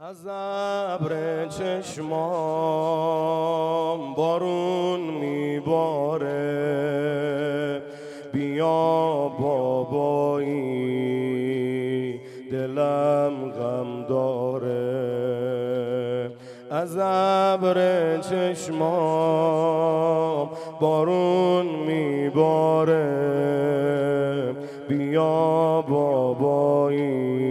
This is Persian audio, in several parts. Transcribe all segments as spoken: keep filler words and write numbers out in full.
از ابر چشمام بارون میباره، بیا بابایی دلم غم داره. از ابر چشمام بارون میباره، بیا بابایی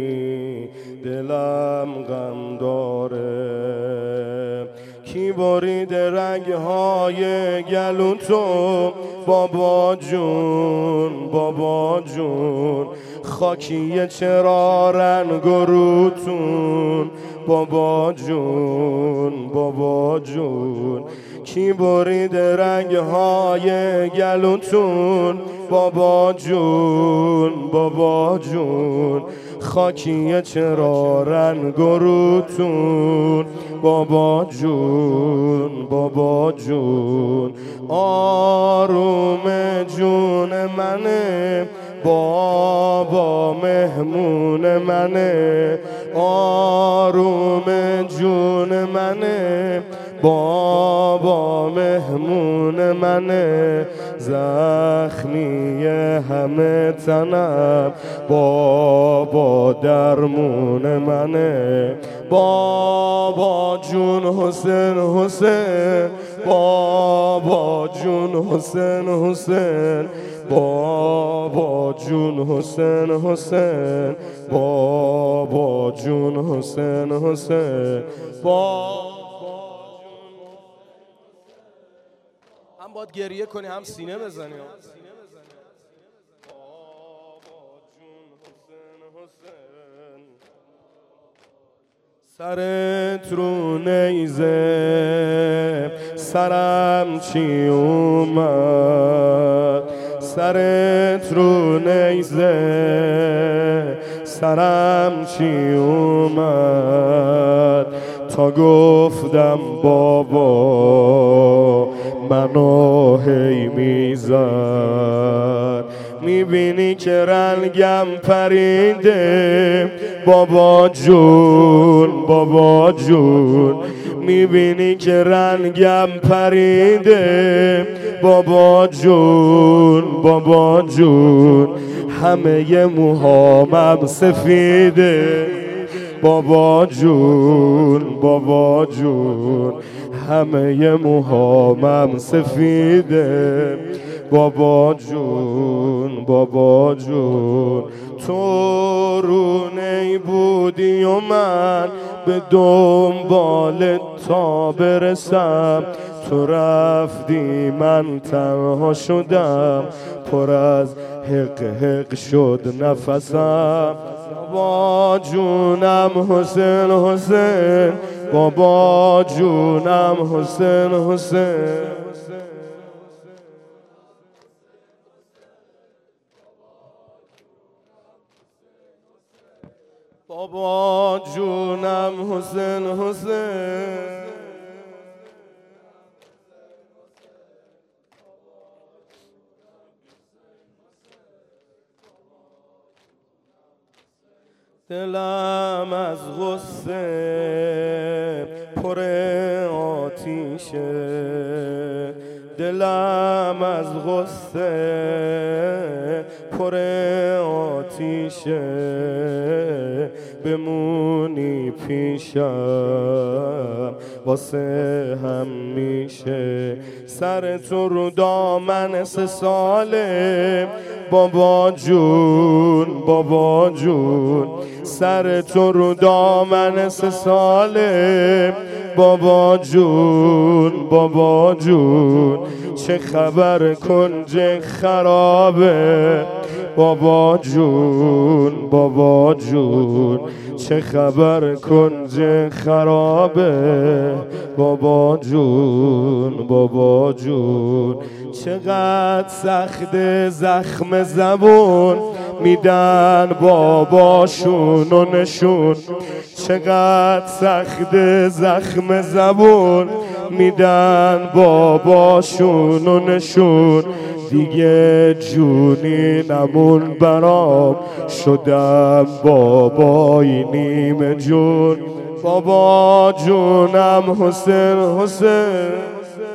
دلم غم داره. کی بریده رگ‌های گلو تو بابا جون، بابا جون، خاکیه چرا رنگ و روتون بابا جون، بابا جون. کی بریده رگ‌های گلوتون بابا جون، بابا جون، خاکیه چرا رنگ و روتون بابا جون، بابا جون. آروم جون منه بابا، مهمون منه، آروم جون منه بابا، مهمون منه. زخمی همه تنم بابا، درمون منه بابا جون. حسین حسین بابا جون، حسین حسین بابا جون، حسین حسین بابا جون، حسین حسین بابا. هم باید گریه کنی هم سینه بزنی. سرت رو نیزه سرم چی اومد، سرت رو نیزه سرم چی اومد. تا گفتم بابا منو هی میزد، میبینی که رنگم پریده بابا جون، بابا جون، میبینی که رنگم پریده بابا جون، بابا جون. همه موهامم سفیده بابا جون، بابا جون، همه موهامم سفیده بابا جون، بابا جون. تو رو نی بودی و من به دنبال تا برسم، تو رفتی من تنها شدم، پر از حق حق شد نفسم بابا جونم. حسین حسین بابا جونم، حسین حسین بابا جونم، حسین حسین. دلم از غصه پر آتیشه، دلم از غصه پر آتیشه. بمونی پیشم واسه هم میشه. سر تو رو دامن سه ساله بابا جون، بابا جون، سر تو رو دامن سه ساله بابا جون، بابا جون. چه خبر کنج خرابه بابا جون، بابا جون، چه خبر کنج خرابه بابا جون، بابا جون. چقدر سخت زخم زبون میدن باباشون و نشون، چقدر سخت زخم زبون میدن باباشون و نشون. دیگه جونی نمون برام، شدم بابای نیمه جون. بابا جونم حسین حسین